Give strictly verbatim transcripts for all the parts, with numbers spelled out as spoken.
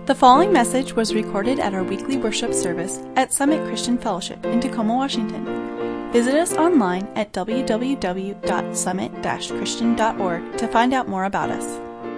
The following message was recorded at our weekly worship service at Summit Christian Fellowship in Tacoma, Washington. Visit us online at w w w dot summit dash christian dot org to find out more about us.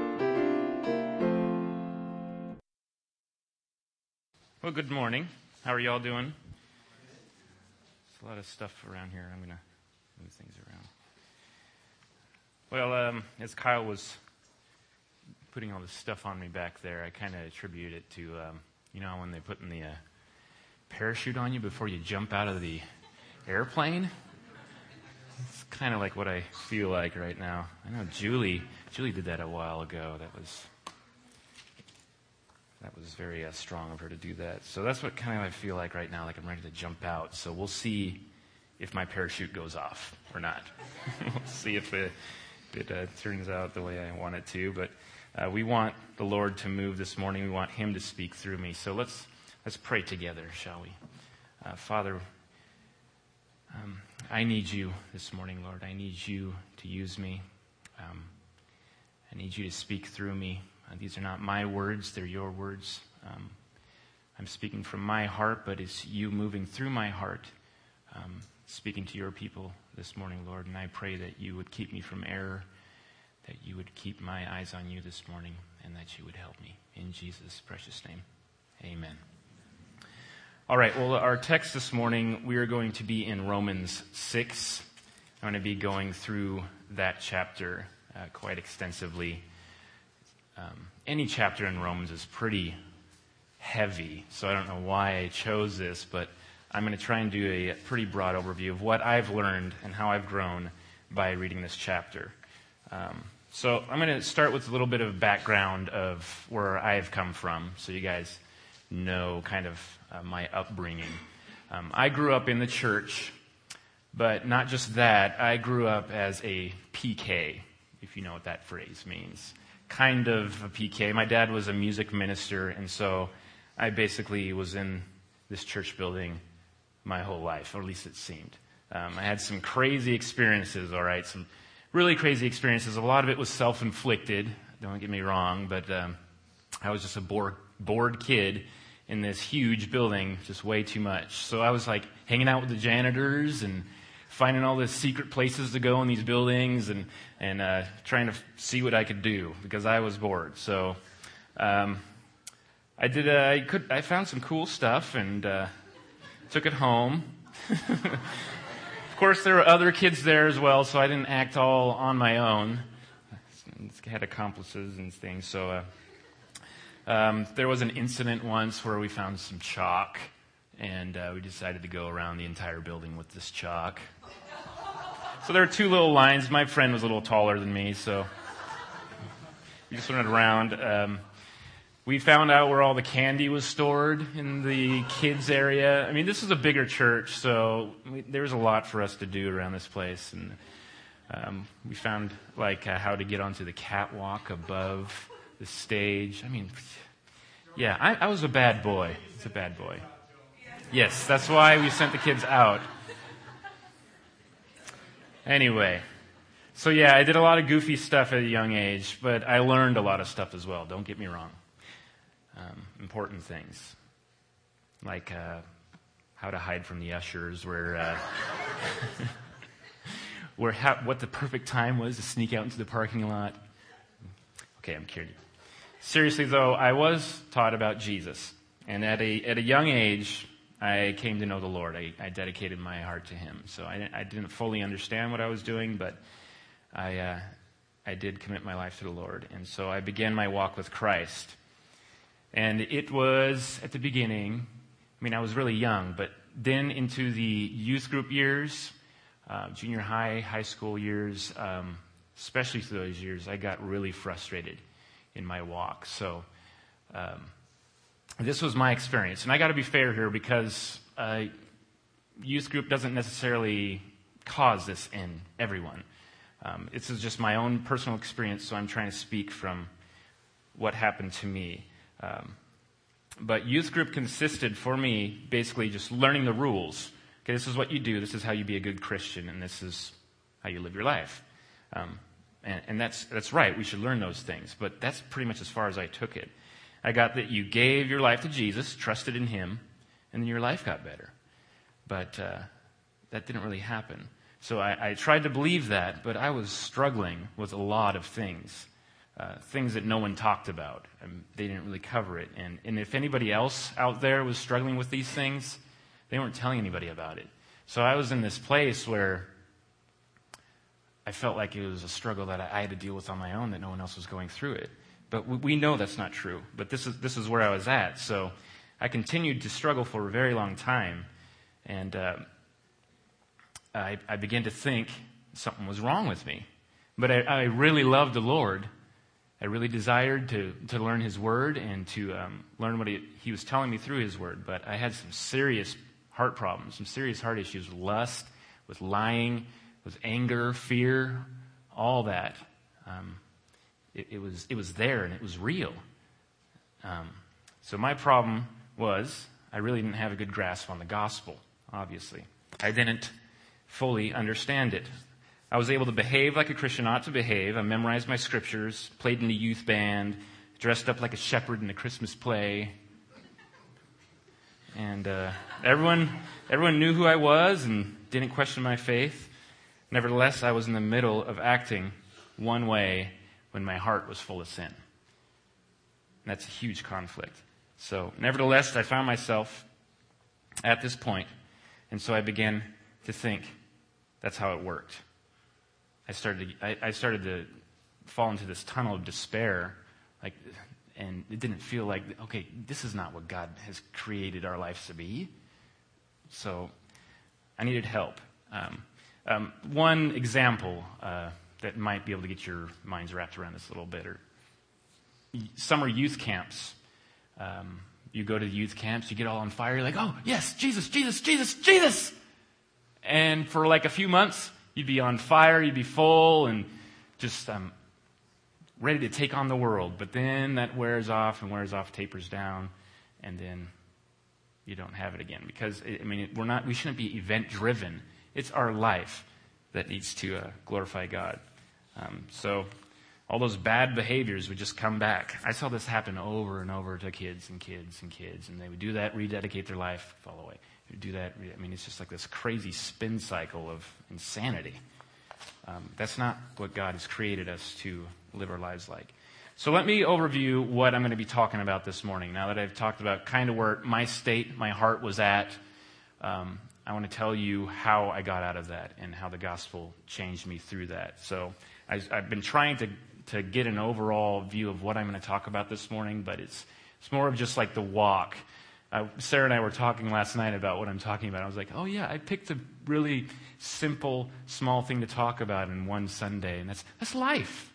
Well, good morning. How are y'all doing? There's a lot of stuff around here. I'm going to move things around. Well, um, as Kyle was putting all this stuff on me back there, I kind of attribute it to, um, you know, when they put in the uh, parachute on you before you jump out of the airplane. It's kind of like what I feel like right now. I know Julie, Julie did that a while ago. That was that was very uh, strong of her to do that. So that's what kind of I feel like right now, like I'm ready to jump out. So we'll see if my parachute goes off or not. We'll see if it, it uh, turns out the way I want it to, but. Uh, we want the Lord to move this morning. We want Him to speak through me. So let's let's pray together, shall we? Uh, Father, um, I need You this morning, Lord. I need You to use me. Um, I need You to speak through me. Uh, these are not my words; they're Your words. Um, I'm speaking from my heart, but it's You moving through my heart, um, speaking to Your people this morning, Lord. And I pray that You would keep me from error, that You would keep my eyes on You this morning, and that You would help me. In Jesus' precious name, amen. All right, well, our text this morning, we are going to be in Romans six. I'm going to be going through that chapter uh, quite extensively. Um, any chapter in Romans is pretty heavy, so I don't know why I chose this, but I'm going to try and do a pretty broad overview of what I've learned and how I've grown by reading this chapter. Um, so I'm going to start with a little bit of background of where I've come from, so you guys know kind of uh, my upbringing. Um, I grew up in the church, but not just that. I grew up as a P K, if you know what that phrase means. Kind of a P K. My dad was a music minister, and so I basically was in this church building my whole life, or at least it seemed. Um, I had some crazy experiences, all right, some really crazy experiences. A lot of it was self-inflicted, don't get me wrong, but um, I was just a bored, bored kid in this huge building, just way too much. So I was like hanging out with the janitors and finding all the secret places to go in these buildings and, and uh, trying to f- see what I could do because I was bored. So um, I did. Uh, I could. I found some cool stuff and uh, took it home. Of course, there were other kids there as well, so I didn't act all on my own. I had accomplices and things. So uh, um, there was an incident once where we found some chalk, and uh, we decided to go around the entire building with this chalk. So there were two little lines. My friend was a little taller than me, so we just went around. Um, We found out where all the candy was stored in the kids' area. I mean, this is a bigger church, so we, there was a lot for us to do around this place. And um, we found, like, uh, how to get onto the catwalk above the stage. I mean, yeah, I, I was a bad boy. I was a bad boy. Yes, that's why we sent the kids out. Anyway, so yeah, I did a lot of goofy stuff at a young age, but I learned a lot of stuff as well. Don't get me wrong. Um, important things, like uh, how to hide from the ushers, where, uh, where how, what the perfect time was to sneak out into the parking lot. Okay, I'm kidding. Seriously, though, I was taught about Jesus, and at a at a young age, I came to know the Lord. I, I dedicated my heart to Him. So I didn't, I didn't fully understand what I was doing, but I uh, I did commit my life to the Lord, and so I began my walk with Christ. And it was, at the beginning, I mean, I was really young, but then into the youth group years, uh, junior high, high school years, um, especially through those years, I got really frustrated in my walk. So um, this was my experience. And I got to be fair here because uh, youth group doesn't necessarily cause this in everyone. Um, this is just my own personal experience, so I'm trying to speak from what happened to me. Um, but youth group consisted for me basically just learning the rules. Okay, this is what you do. This is how you be a good Christian, and this is how you live your life. Um, and, and that's that's right. We should learn those things. But that's pretty much as far as I took it. I got that you gave your life to Jesus, trusted in him, and then your life got better. But uh, that didn't really happen. So I, I tried to believe that, but I was struggling with a lot of things, uh, things that no one talked about. And they didn't really cover it. And, and if anybody else out there was struggling with these things, they weren't telling anybody about it. So I was in this place where I felt like it was a struggle that I had to deal with on my own, that no one else was going through it. But we know that's not true. But this is this is where I was at. So I continued to struggle for a very long time. And uh, I, I began to think something was wrong with me. But I, I really loved the Lord. I really desired to, to learn his word and to um, learn what he, he was telling me through his word. But I had some serious heart problems, some serious heart issues with lust, with lying, with anger, fear, all that. Um, it, it was it was there and it was real. Um, so my problem was I really didn't have a good grasp on the gospel, obviously. I didn't fully understand it. I was able to behave like a Christian ought to behave. I memorized my scriptures, played in the youth band, dressed up like a shepherd in a Christmas play. And uh, everyone everyone knew who I was and didn't question my faith. Nevertheless, I was in the middle of acting one way when my heart was full of sin. And that's a huge conflict. So, nevertheless, I found myself at this point, and so I began to think that's how it worked. I started to, I, I started to fall into this tunnel of despair, like, and it didn't feel like, okay, this is not what God has created our lives to be. So, I needed help. Um, um, one example uh, that might be able to get your minds wrapped around this a little bit are summer youth camps. Um, you go to the youth camps, you get all on fire, you're like, oh, yes, Jesus, Jesus, Jesus, Jesus! And for like a few months, you'd be on fire, you'd be full, and just um, ready to take on the world. But then that wears off and wears off, tapers down, and then you don't have it again. Because, I mean, we're not, we shouldn't be event-driven. It's our life that needs to uh, glorify God. Um, so all those bad behaviors would just come back. I saw this happen over and over to kids and kids and kids, and they would do that, rededicate their life, fall away. They would do that. I mean, it's just like this crazy spin cycle of insanity. Um, that's not what God has created us to live our lives like. So let me overview what I'm going to be talking about this morning. Now that I've talked about kind of where my state, my heart was at, um, I want to tell you how I got out of that and how the gospel changed me through that. So I, I've been trying to to get an overall view of what I'm going to talk about this morning, but it's it's more of just like the walk. Uh, Sarah and I were talking last night about what I'm talking about. I was like, oh yeah, I picked a really simple, small thing to talk about in one Sunday, and that's that's life.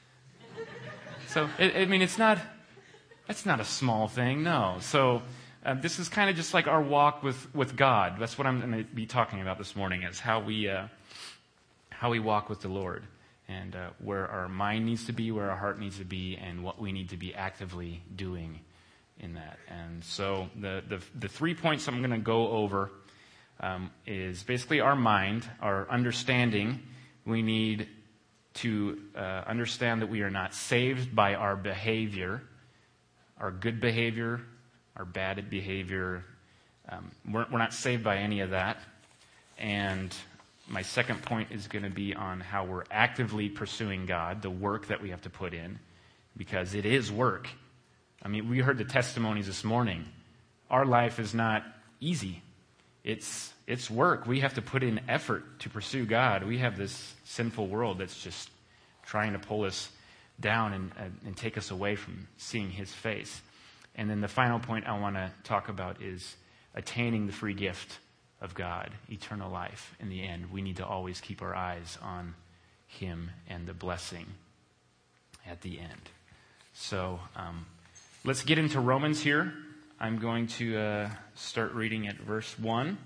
So, it, I mean, it's not, that's not a small thing, no. So, uh, this is kind of just like our walk with, with God. That's what I'm going to be talking about this morning, is how we, uh, how we walk with the Lord, and uh, where our mind needs to be, where our heart needs to be, and what we need to be actively doing in that. And so, the, the, the three points I'm going to go over um, is basically our mind, our understanding. We need to uh, understand that we are not saved by our behavior, our good behavior, our bad behavior. Um, we're, we're not saved by any of that. And my second point is going to be on how we're actively pursuing God, the work that we have to put in, because it is work. I mean, we heard the testimonies this morning. Our life is not easy. It's it's work. We have to put in effort to pursue God. We have this sinful world that's just trying to pull us down and, uh, and take us away from seeing His face. And then the final point I want to talk about is attaining the free gift of God, eternal life. In the end, we need to always keep our eyes on Him and the blessing at the end. So um, let's get into Romans here. I'm going to uh, start reading at verse one.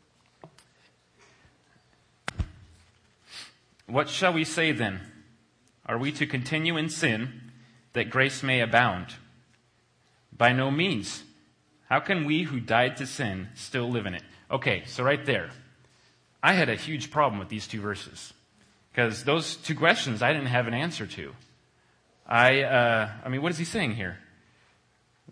What shall we say then? Are we to continue in sin that grace may abound? By no means. How can we who died to sin still live in it? Okay, so right there, I had a huge problem with these two verses, because those two questions I didn't have an answer to. I, uh, I mean, what is he saying here?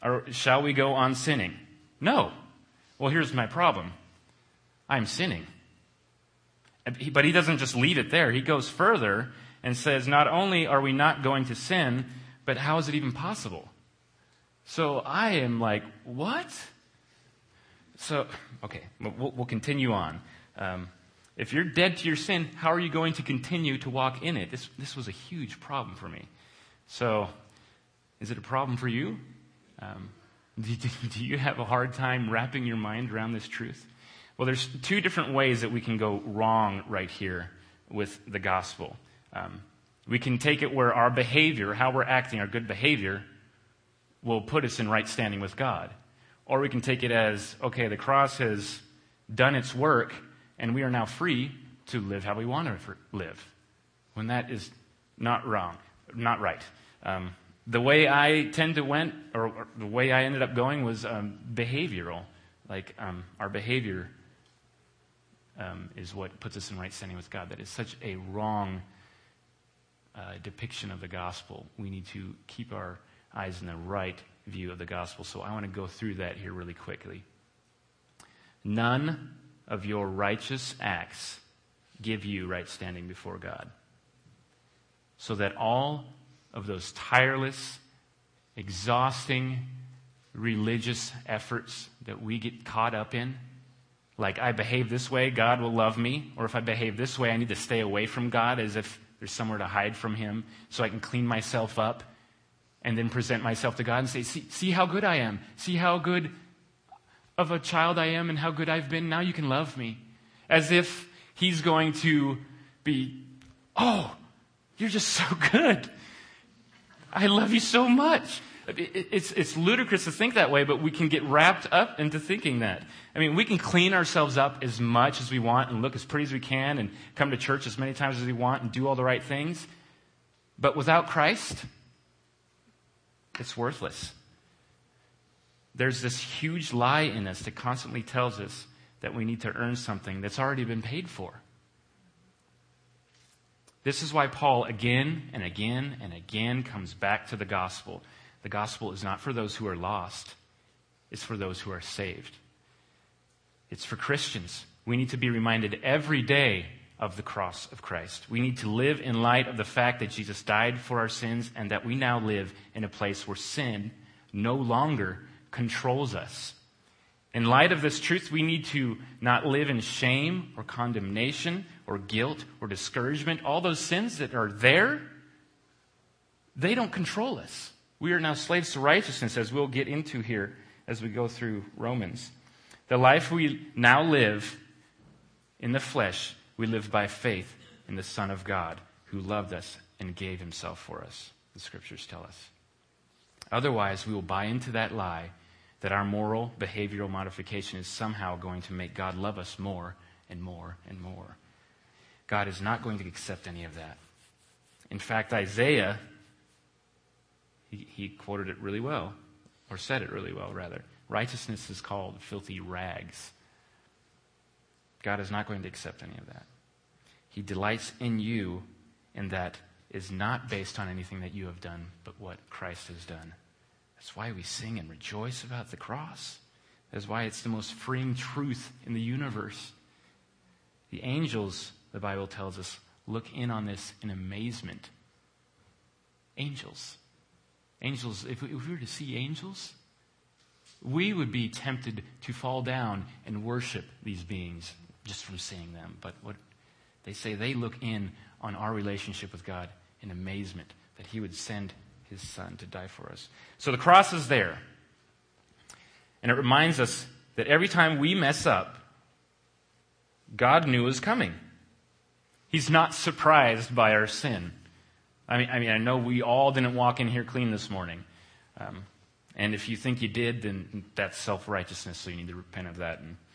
Or shall we go on sinning? No. Well, here's my problem. I'm sinning. But he doesn't just leave it there. He goes further and says, not only are we not going to sin, but how is it even possible? So I am like, what? So, okay, we'll, we'll continue on. Um, if you're dead to your sin, how are you going to continue to walk in it? This, this was a huge problem for me. So, is it a problem for you? Um, do, do you have a hard time wrapping your mind around this truth? Well, there's two different ways that we can go wrong right here with the gospel. Um, we can take it where our behavior, how we're acting, our good behavior, will put us in right standing with God. Or we can take it as, okay, the cross has done its work, and we are now free to live how we want to live. When that is not wrong, not right. Um, the way I tend to went, or, or the way I ended up going was um, behavioral. Like um, our behavior um, is what puts us in right standing with God. That is such a wrong uh, depiction of the gospel. We need to keep our eyes in the right view of the gospel. So I want to go through that here really quickly. None of your righteous acts give you right standing before God. So that all of those tireless, exhausting, religious efforts that we get caught up in, like I behave this way, God will love me, or if I behave this way, I need to stay away from God as if there's somewhere to hide from Him so I can clean myself up and then present myself to God and say, see, see how good I am. See how good of a child I am and how good I've been. Now you can love me. As if He's going to be, oh, you're just so good. I love you so much. It's, it's ludicrous to think that way, but we can get wrapped up into thinking that. I mean, we can clean ourselves up as much as we want and look as pretty as we can and come to church as many times as we want and do all the right things. But without Christ, it's worthless. There's this huge lie in us that constantly tells us that we need to earn something that's already been paid for. This is why Paul again and again and again comes back to the gospel. The gospel is not for those who are lost. It's for those who are saved. It's for Christians. We need to be reminded every day of the cross of Christ. We need to live in light of the fact that Jesus died for our sins and that we now live in a place where sin no longer controls us. In light of this truth, we need to not live in shame or condemnation or guilt or discouragement. All those sins that are there, they don't control us. We are now slaves to righteousness, as we'll get into here as we go through Romans. The life we now live in the flesh, we live by faith in the Son of God who loved us and gave Himself for us, the Scriptures tell us. Otherwise, we will buy into that lie that our moral, behavioral modification is somehow going to make God love us more and more and more. God is not going to accept any of that. In fact, Isaiah, he, he quoted it really well, or said it really well, rather. Righteousness is called filthy rags. God is not going to accept any of that. He delights in you, and that is not based on anything that you have done, but what Christ has done. That's why we sing and rejoice about the cross. That's why it's the most freeing truth in the universe. The angels, the Bible tells us, look in on this in amazement. Angels. Angels, if we, if we were to see angels, we would be tempted to fall down and worship these beings just from seeing them. But what they say, they look in on our relationship with God in amazement that He would send His Son to die for us. So the cross is there. And it reminds us that every time we mess up, God knew it was coming. He's not surprised by our sin. I mean, I mean, I know we all didn't walk in here clean this morning. Um, and if you think you did, then that's self-righteousness, so you need to repent of that. And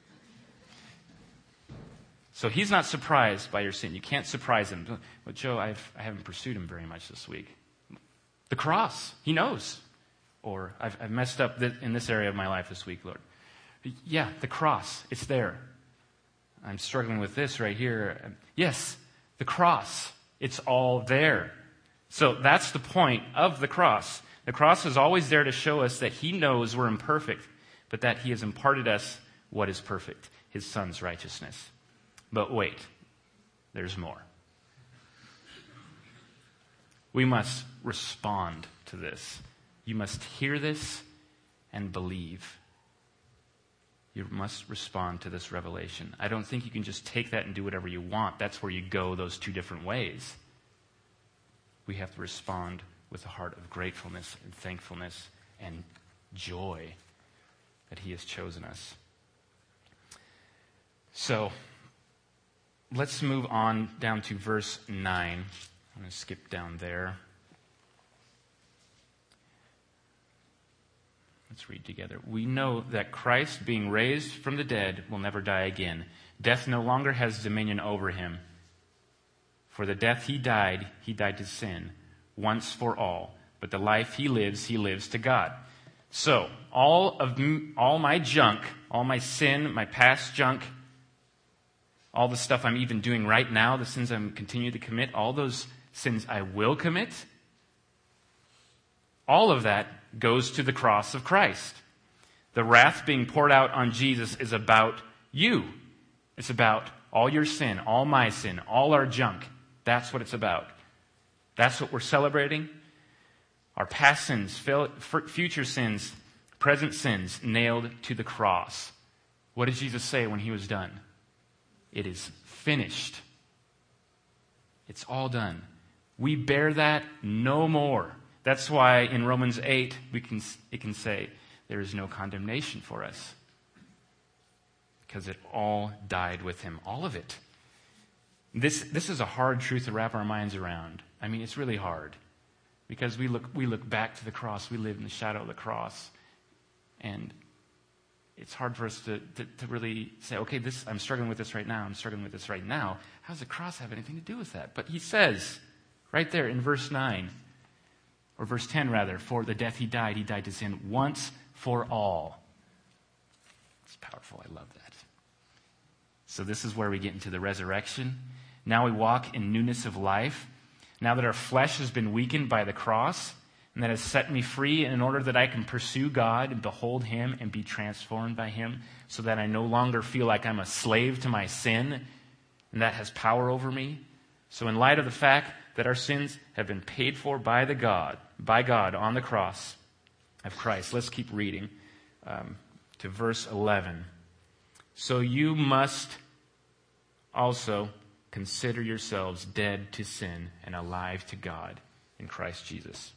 so He's not surprised by your sin. You can't surprise Him. But Joe, I've, I haven't pursued Him very much this week. The cross, He knows. Or I've, I've messed up th- in this area of my life this week, Lord. Yeah, the cross, it's there. I'm struggling with this right here. Yes, the cross, it's all there. So that's the point of the cross. The cross is always there to show us that he knows we're imperfect, but that he has imparted us what is perfect, his Son's righteousness. But wait, there's more. We must respond to this. You must hear this and believe. You must respond to this revelation. I don't think you can just take that and do whatever you want. That's where you go those two different ways. We have to respond with a heart of gratefulness and thankfulness and joy that he has chosen us. So, let's move on down to verse nine. I'm going to skip down there. Let's read together. We know that Christ, being raised from the dead, will never die again. Death no longer has dominion over him. For the death he died, he died to sin, once for all. But the life he lives, he lives to God. So, all of m- all my junk, all my sin, my past junk, all the stuff I'm even doing right now, the sins I'm continuing to commit, all those sins I will commit, all of that goes to the cross of Christ. The wrath being poured out on Jesus is about you. It's about all your sin, all my sin, all our junk. That's what it's about. That's what we're celebrating. Our past sins, future sins, present sins, nailed to the cross. What did Jesus say when he was done? It is finished. It's all done. We bear that no more. That's why in Romans eight, we can it can say, there is no condemnation for us. Because it all died with him. All of it. This this is a hard truth to wrap our minds around. I mean, it's really hard. Because we look we look back to the cross. We live in the shadow of the cross. And it's hard for us to, to, to really say, okay, this I'm struggling with this right now. I'm struggling with this right now. How does the cross have anything to do with that? But he says, right there in verse nine, or verse ten rather, for the death he died, he died to sin once for all. It's powerful. I love that. So this is where we get into the resurrection. Now we walk in newness of life. Now that our flesh has been weakened by the cross, and that has set me free in order that I can pursue God and behold him and be transformed by him, so that I no longer feel like I'm a slave to my sin, and that has power over me. So in light of the fact that our sins have been paid for by the God, by God on the cross of Christ, let's keep reading um, to verse eleven. So you must also consider yourselves dead to sin and alive to God in Christ Jesus.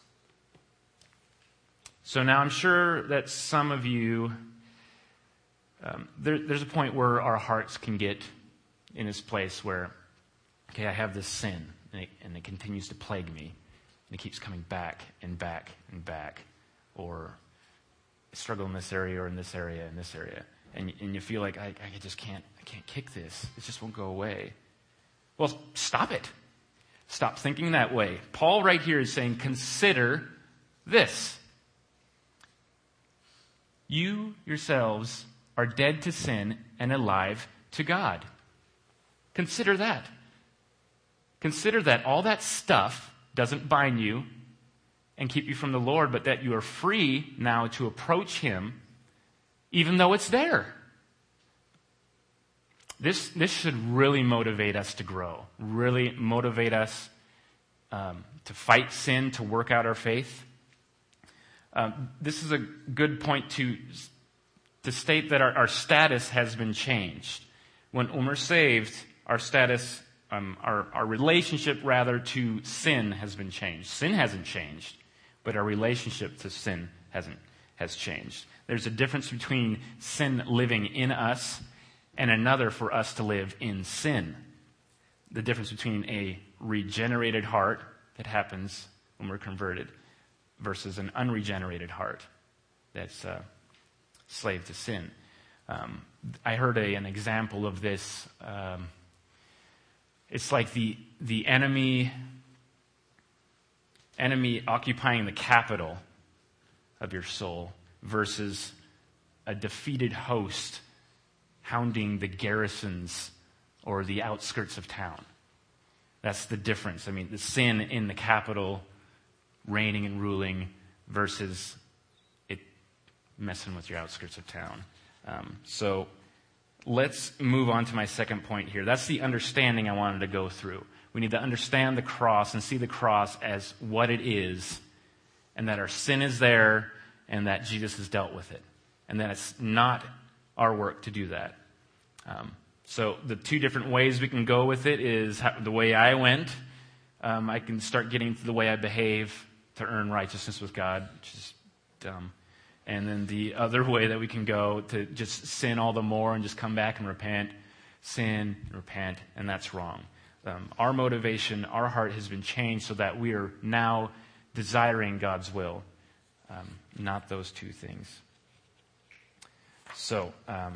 So now I'm sure that some of you, um, there, there's a point where our hearts can get in this place where, okay, I have this sin, and it, and it continues to plague me, and it keeps coming back and back and back, or I struggle in this area or in this area, in this area, and, and you feel like I, I just can't, I can't kick this. It just won't go away. Well, stop it. Stop thinking that way. Paul right here is saying, consider this. You yourselves are dead to sin and alive to God. Consider that. Consider that all that stuff doesn't bind you and keep you from the Lord, but that you are free now to approach him even though it's there. This, this should really motivate us to grow, really motivate us um, to fight sin, to work out our faith. Um, this is a good point to to state that our, our status has been changed. When, when we're saved, our status, um, our, our relationship rather to sin has been changed. Sin hasn't changed, but our relationship to sin hasn't has changed. There's a difference between sin living in us and another for us to live in sin. The difference between a regenerated heart that happens when we're converted versus an unregenerated heart that's uh, slave to sin. Um, I heard a, an example of this. Um, it's like the the enemy enemy occupying the capital of your soul versus a defeated host hounding the garrisons or the outskirts of town. That's the difference. I mean, the sin in the capital reigning and ruling versus it messing with your outskirts of town. Um, so let's move on to my second point here. That's the understanding I wanted to go through. We need to understand the cross and see the cross as what it is, and that our sin is there, and that Jesus has dealt with it. And that it's not our work to do that. Um, so the two different ways we can go with it is how, the way I went. Um, I can start getting to the way I behave to earn righteousness with God, which is dumb. And then the other way that we can go to just sin all the more and just come back and repent, sin, and repent, and that's wrong. Um, our motivation, our heart has been changed so that we are now desiring God's will, um, not those two things. So, um,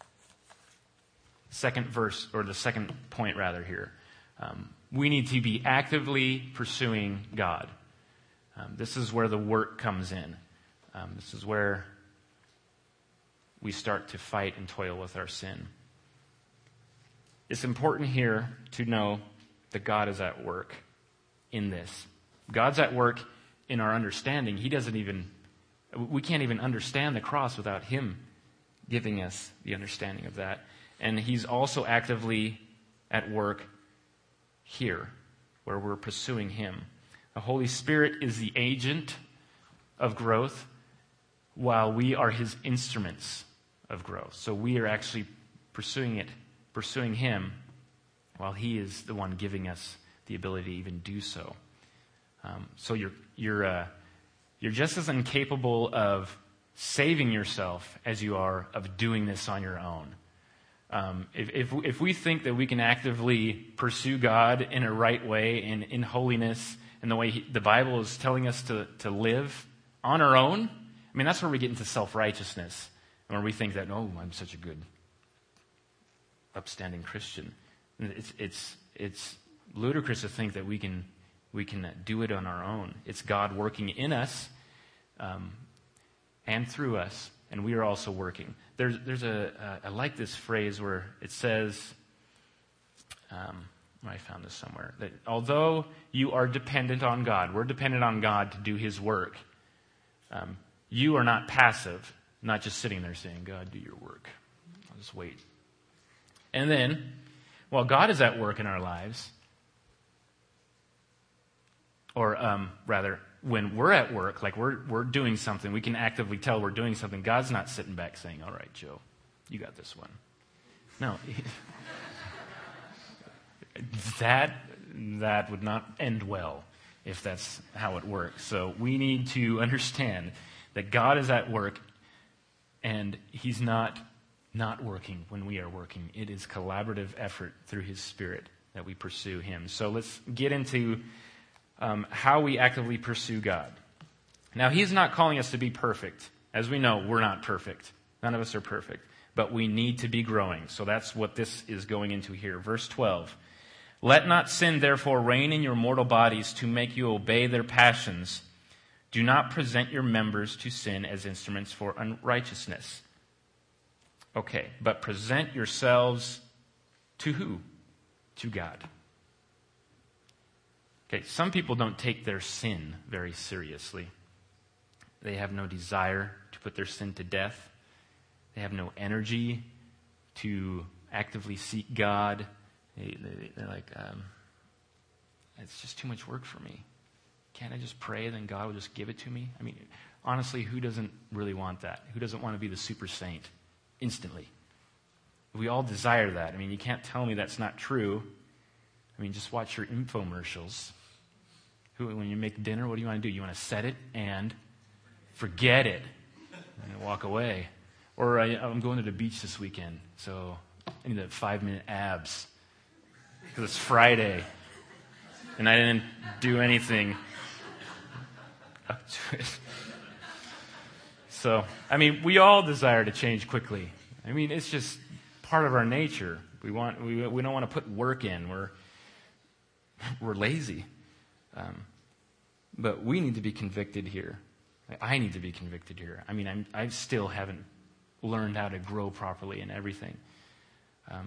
second verse, or the second point rather here, um, we need to be actively pursuing God. Um, this is where the work comes in. Um, this is where we start to fight and toil with our sin. It's important here to know that God is at work in this. God's at work in our understanding. He doesn't even, we can't even understand the cross without Him giving us the understanding of that. And He's also actively at work here, where we're pursuing Him. The Holy Spirit is the agent of growth, while we are His instruments of growth. So we are actually pursuing it, pursuing Him, while He is the one giving us the ability to even do so. Um, so you're you're uh, you're just as incapable of saving yourself as you are of doing this on your own. Um, if, if if we think that we can actively pursue God in a right way and in holiness and the way he, the Bible is telling us to to live on our own, I mean, that's where we get into self-righteousness, and where we think that, oh, I'm such a good, upstanding Christian. It's it's it's ludicrous to think that we can we can do it on our own. It's God working in us um, and through us, and we are also working. There's there's a uh, I like this phrase where it says, um, I found this somewhere, that although you are dependent on God, we're dependent on God to do His work. Um, You are not passive, not just sitting there saying, God, do your work. I'll just wait. And then, while God is at work in our lives, or um, rather, when we're at work, like we're we're doing something, we can actively tell we're doing something. God's not sitting back saying, all right, Joe, you got this one. No. that, that would not end well if that's how it works. So we need to understand that God is at work, and He's not not working when we are working. It is collaborative effort through His Spirit that we pursue Him. So let's get into um, how we actively pursue God. Now, He's not calling us to be perfect. As we know, we're not perfect. None of us are perfect. But we need to be growing. So that's what this is going into here. Verse twelve. Let not sin therefore reign in your mortal bodies to make you obey their passions. Do not present your members to sin as instruments for unrighteousness. Okay, but present yourselves to who? To God. Okay, some people don't take their sin very seriously. They have no desire to put their sin to death. They have no energy to actively seek God. They, they, they're like, um, it's just too much work for me. Can't I just pray, then God will just give it to me? I mean, honestly, who doesn't really want that? Who doesn't want to be the super saint instantly? We all desire that. I mean, you can't tell me that's not true. I mean, just watch your infomercials. Who, when you make dinner, what do you want to do? You want to set it and forget it and walk away. Or I, I'm going to the beach this weekend, so I need the five-minute abs because it's Friday and I didn't do anything up to it. So, I mean, we all desire to change quickly. I mean, it's just part of our nature. We want we we don't want to put work in. We're we're lazy. Um, but we need to be convicted here. I need to be convicted here. I mean, I'm, I still haven't learned how to grow properly in everything. Um,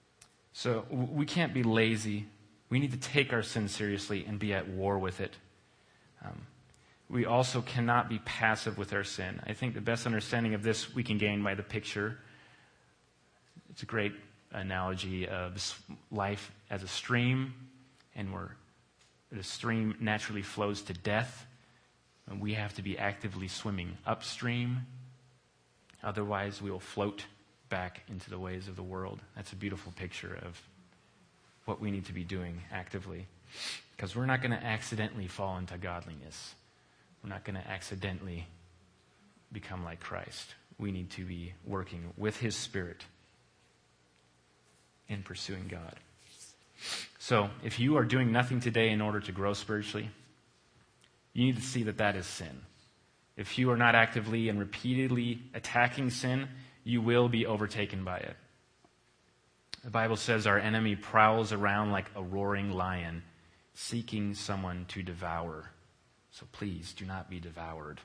so we can't be lazy. We need to take our sin seriously and be at war with it. Um, we also cannot be passive with our sin. I think the best understanding of this we can gain by the picture. It's a great analogy of life as a stream, and where the stream naturally flows to death, and we have to be actively swimming upstream. Otherwise, we will float back into the ways of the world. That's a beautiful picture of what we need to be doing actively, because we're not going to accidentally fall into godliness. We're not going to accidentally become like Christ. We need to be working with His Spirit in pursuing God. So, if you are doing nothing today in order to grow spiritually, you need to see that that is sin. If you are not actively and repeatedly attacking sin, you will be overtaken by it. The Bible says our enemy prowls around like a roaring lion, seeking someone to devour. So please do not be devoured.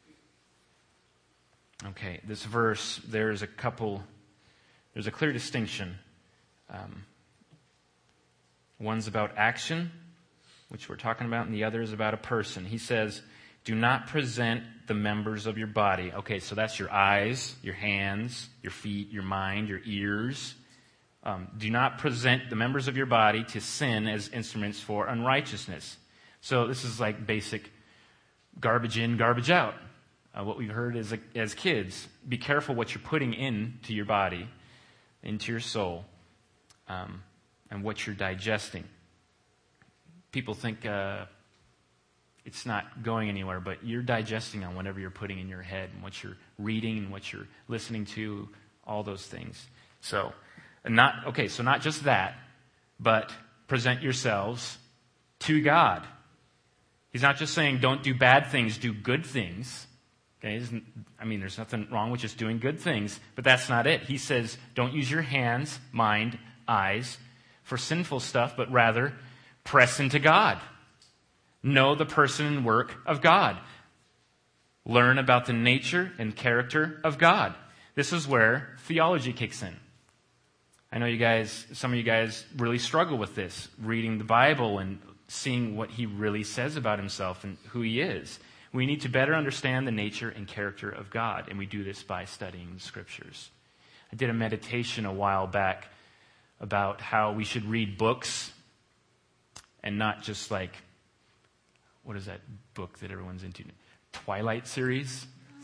Okay, this verse, there's a couple, there's a clear distinction. Um, one's about action, which we're talking about, and the other is about a person. He says, do not present the members of your body. Okay, so that's your eyes, your hands, your feet, your mind, your ears. Um, do not present the members of your body to sin as instruments for unrighteousness. So this is like basic garbage in, garbage out. Uh, what we've heard as, a, as kids, be careful what you're putting into your body, into your soul, um, and what you're digesting. People think uh, it's not going anywhere, but you're digesting on whatever you're putting in your head and what you're reading and what you're listening to, all those things. So, not okay. So not just that, but present yourselves to God. He's not just saying don't do bad things, do good things. Okay, I mean, there's nothing wrong with just doing good things, but that's not it. He says don't use your hands, mind, eyes for sinful stuff, but rather press into God. Know the person and work of God. Learn about the nature and character of God. This is where theology kicks in. I know you guys, some of you guys really struggle with this, reading the Bible and seeing what He really says about Himself and who He is. We need to better understand the nature and character of God, and we do this by studying the Scriptures. I did a meditation a while back about how we should read books and not just like, what is that book that everyone's into? Twilight series?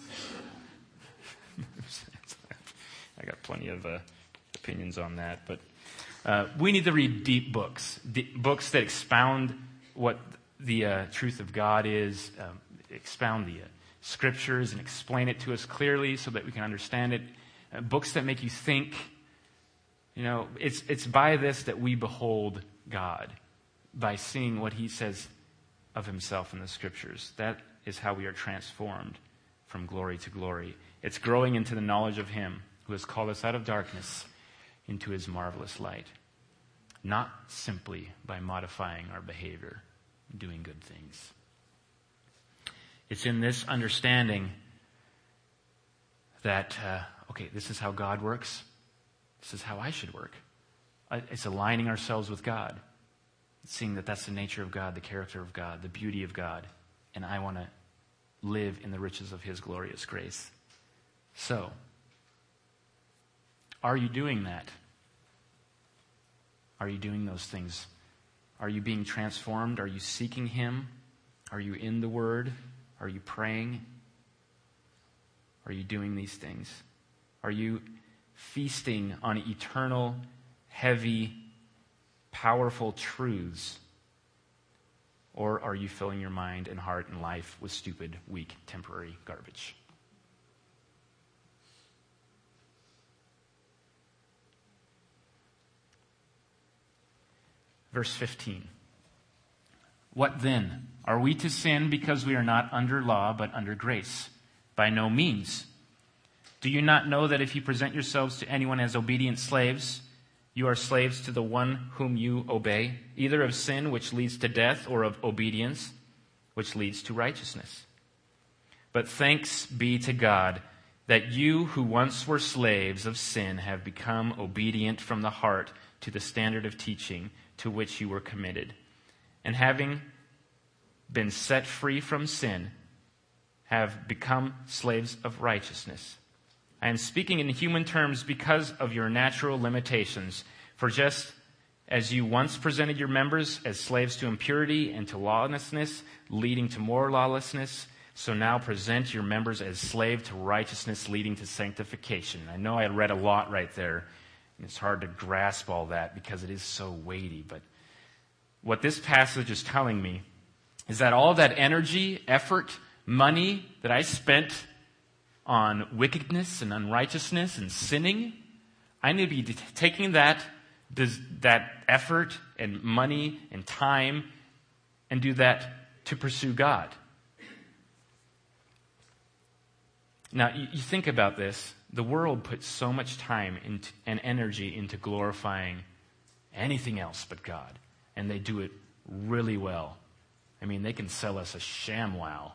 I got plenty of uh, opinions on that, but uh, we need to read deep books, deep books that expound what the uh, truth of God is, um, expound the uh, Scriptures and explain it to us clearly so that we can understand it. Uh, books that make you think. You know, it's it's by this that we behold God, by seeing what He says of Himself in the Scriptures. That is how we are transformed from glory to glory. It's growing into the knowledge of Him who has called us out of darkness into His marvelous light. Not simply by modifying our behavior, doing good things. It's in this understanding that, uh, okay, this is how God works. This is how I should work. It's aligning ourselves with God. Seeing that that's the nature of God, the character of God, the beauty of God. And I want to live in the riches of His glorious grace. So, are you doing that? Are you doing those things? Are you being transformed? Are you seeking Him? Are you in the Word? Are you praying? Are you doing these things? Are you feasting on eternal, heavy, powerful truths? Or are you filling your mind and heart and life with stupid, weak, temporary garbage? Verse fifteen. What then? Are we to sin because we are not under law but under grace? By no means. Do you not know that if you present yourselves to anyone as obedient slaves, you are slaves to the one whom you obey, either of sin, which leads to death, or of obedience, which leads to righteousness? But thanks be to God that you who once were slaves of sin have become obedient from the heart to the standard of teaching to which you were committed. And having been set free from sin have become slaves of righteousness. I am speaking in human terms because of your natural limitations. For just as you once presented your members as slaves to impurity and to lawlessness, leading to more lawlessness, so now present your members as slaves to righteousness, leading to sanctification. I know I read a lot right there, and it's hard to grasp all that because it is so weighty. But what this passage is telling me is that all that energy, effort, money that I spent on wickedness and unrighteousness and sinning, I need to be taking that, that effort and money and time and do that to pursue God. Now, you, you think about this. The world puts so much time into, and energy into glorifying anything else but God. And they do it really well. I mean, they can sell us a ShamWow.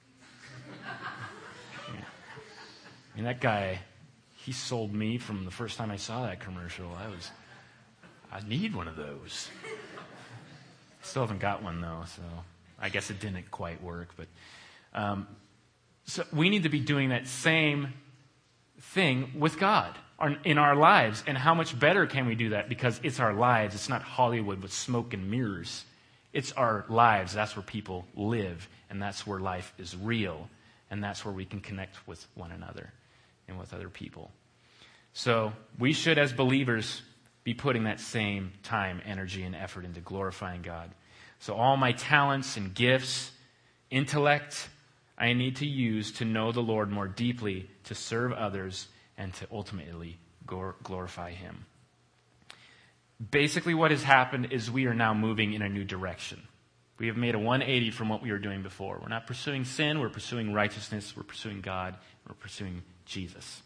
I mean, that guy, he sold me from the first time I saw that commercial. I was, I need one of those. Still haven't got one, though, so I guess it didn't quite work. But um, so we need to be doing that same thing with God in our lives. And how much better can we do that? Because it's our lives. It's not Hollywood with smoke and mirrors. It's our lives. That's where people live, and that's where life is real, and that's where we can connect with one another and with other people. So we should, as believers, be putting that same time, energy, and effort into glorifying God. So all my talents and gifts, intellect, I need to use to know the Lord more deeply, to serve others, and to ultimately glorify Him. Basically what has happened is we are now moving in a new direction. We have made a one eighty from what we were doing before. We're not pursuing sin, we're pursuing righteousness, we're pursuing God, we're pursuing Jesus.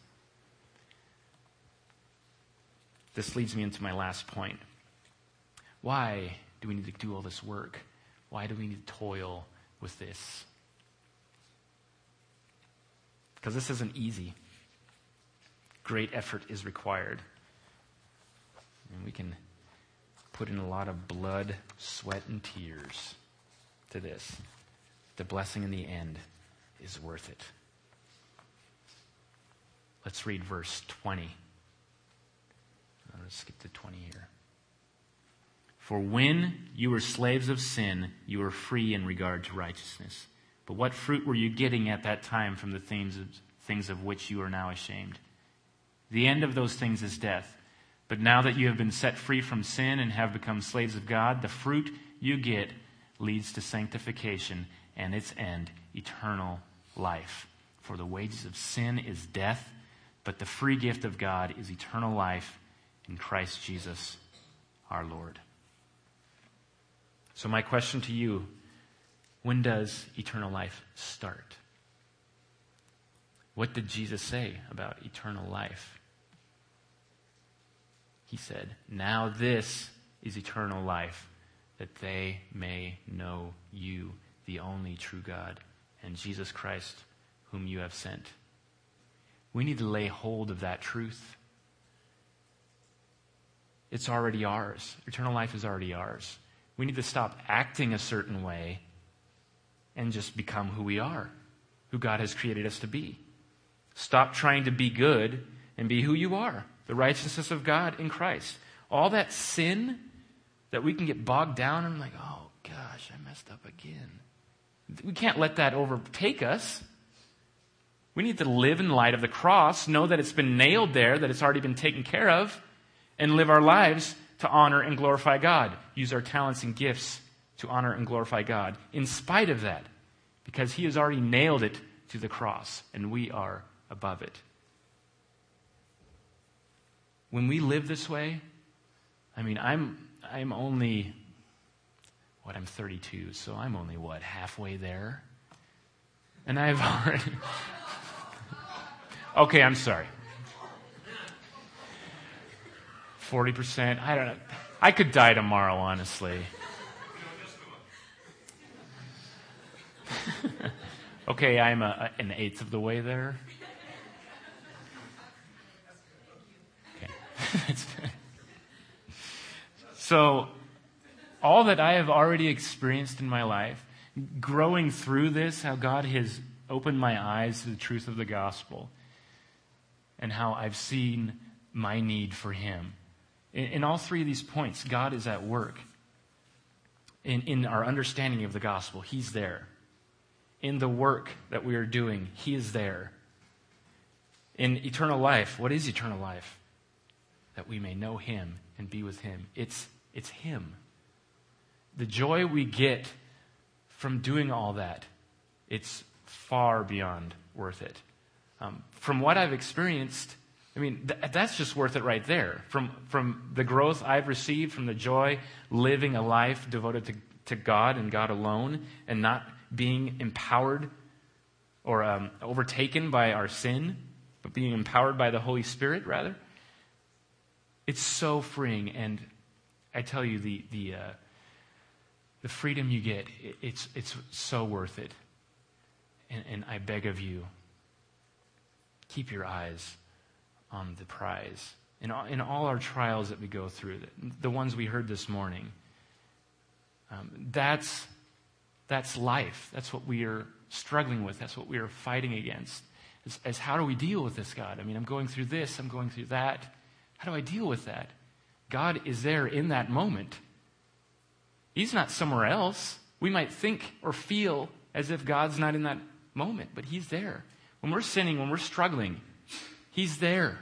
This leads me into my last point. Why do we need to do all this work? Why do we need to toil with this? Because this isn't easy. Great effort is required. And we can put in a lot of blood, sweat, and tears to this. The blessing in the end is worth it. Let's read verse twenty. Let's skip to twenty here. For when you were slaves of sin, you were free in regard to righteousness. But what fruit were you getting at that time from the things of, things of which you are now ashamed? The end of those things is death. But now that you have been set free from sin and have become slaves of God, the fruit you get leads to sanctification, and its end, eternal life. For the wages of sin is death, but the free gift of God is eternal life in Christ Jesus our Lord. So my question to you, when does eternal life start? What did Jesus say about eternal life? He said, now this is eternal life, that they may know you, the only true God, and Jesus Christ, whom you have sent. We need to lay hold of that truth. It's already ours. Eternal life is already ours. We need to stop acting a certain way and just become who we are, who God has created us to be. Stop trying to be good and be who you are, the righteousness of God in Christ. All that sin that we can get bogged down in, like, oh gosh, I messed up again. We can't let that overtake us. We need to live in light of the cross, know that it's been nailed there, that it's already been taken care of, and live our lives to honor and glorify God. Use our talents and gifts to honor and glorify God in spite of that, because He has already nailed it to the cross, and we are above it. When we live this way, I mean, I'm I'm only, what, I'm thirty-two, so I'm only, what, halfway there? And I've already... Okay, I'm sorry. forty percent, I don't know. I could die tomorrow, honestly. Okay, I'm a, an eighth of the way there. Okay. So, all that I have already experienced in my life growing through this, how God has opened my eyes to the truth of the gospel and how I've seen my need for him. In, in all three of these points, God is at work. In, in our understanding of the gospel, he's there. In the work that we are doing, he is there. In eternal life, what is eternal life? That we may know him and be with him. It's, it's him. The joy we get from doing all that, it's far beyond worth it. Um, from what I've experienced, I mean, th- that's just worth it right there. From from the growth I've received, from the joy living a life devoted to, to God and God alone, and not being empowered or um, overtaken by our sin, but being empowered by the Holy Spirit, rather. It's so freeing, and I tell you, the the uh, the freedom you get, it, it's it's so worth it. And, and I beg of you, keep your eyes on the prize. In all, in all our trials that we go through, the, the ones we heard this morning, um, that's that's life. That's what we are struggling with. That's what we are fighting against. As, as how do we deal with this, God? I mean, I'm going through this. I'm going through that. How do I deal with that? God is there in that moment. He's not somewhere else. We might think or feel as if God's not in that moment, but he's there. When we're sinning, when we're struggling, he's there.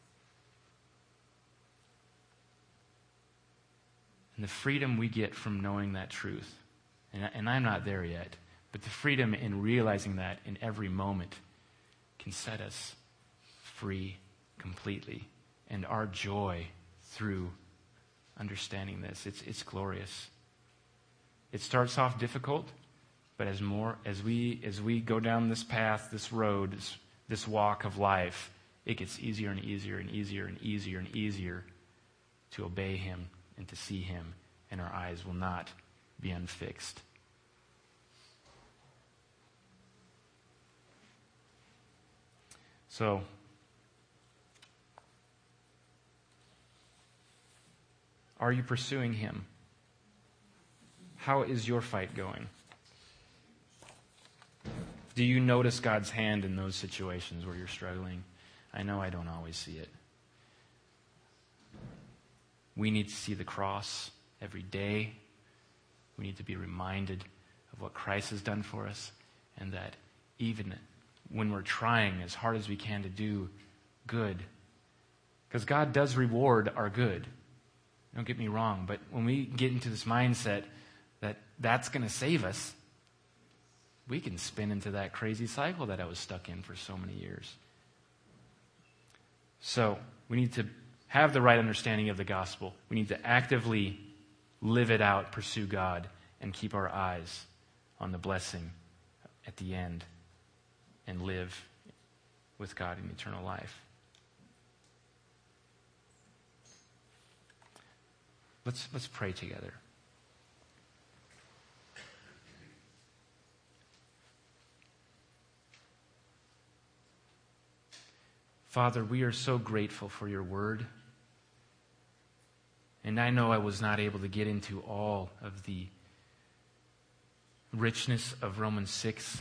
And the freedom we get from knowing that truth, and, and I'm not there yet, but the freedom in realizing that in every moment can set us free completely. And our joy through understanding this, it's it's glorious. It starts off difficult, but as more as we as we go down this path, this road, this, this walk of life, it gets easier and easier and easier and easier and easier to obey him and to see him, and our eyes will not be unfixed. So, are you pursuing him? How is your fight going? Do you notice God's hand in those situations where you're struggling? I know I don't always see it. We need to see the cross every day. We need to be reminded of what Christ has done for us, and that even when we're trying as hard as we can to do good, because God does reward our good. Don't get me wrong, but when we get into this mindset that that's going to save us, we can spin into that crazy cycle that I was stuck in for so many years. So we need to have the right understanding of the gospel. We need to actively live it out, pursue God, and keep our eyes on the blessing at the end and live with God in eternal life. Let's, let's pray together. Father, we are so grateful for your word. And I know I was not able to get into all of the richness of Romans six.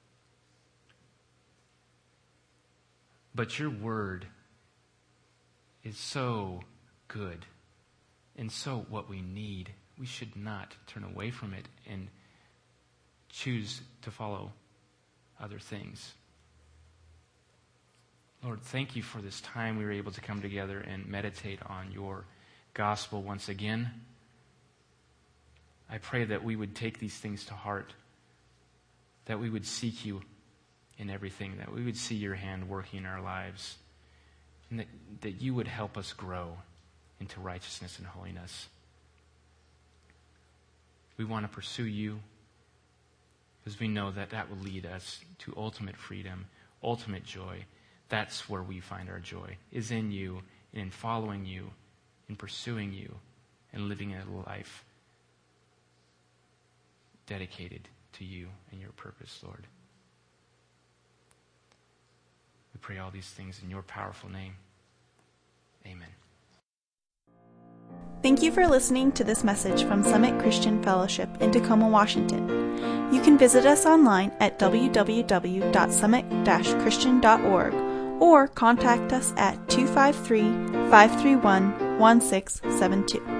But your word is so good and so what we need. We should not turn away from it and choose to follow other things. Lord, thank you for this time we were able to come together and meditate on your gospel once again. I pray that we would take these things to heart, that we would seek you in everything, that we would see your hand working in our lives, and that, that you would help us grow into righteousness and holiness. We want to pursue you because we know that that will lead us to ultimate freedom, ultimate joy. That's where we find our joy, is in you and in following you, in pursuing you, and living a life dedicated to you and your purpose, Lord. We pray all these things in your powerful name. Amen. Thank you for listening to this message from Summit Christian Fellowship in Tacoma, Washington. You can visit us online at w w w dot summit dash christian dot org or contact us at two five three, five three one, one six seven two.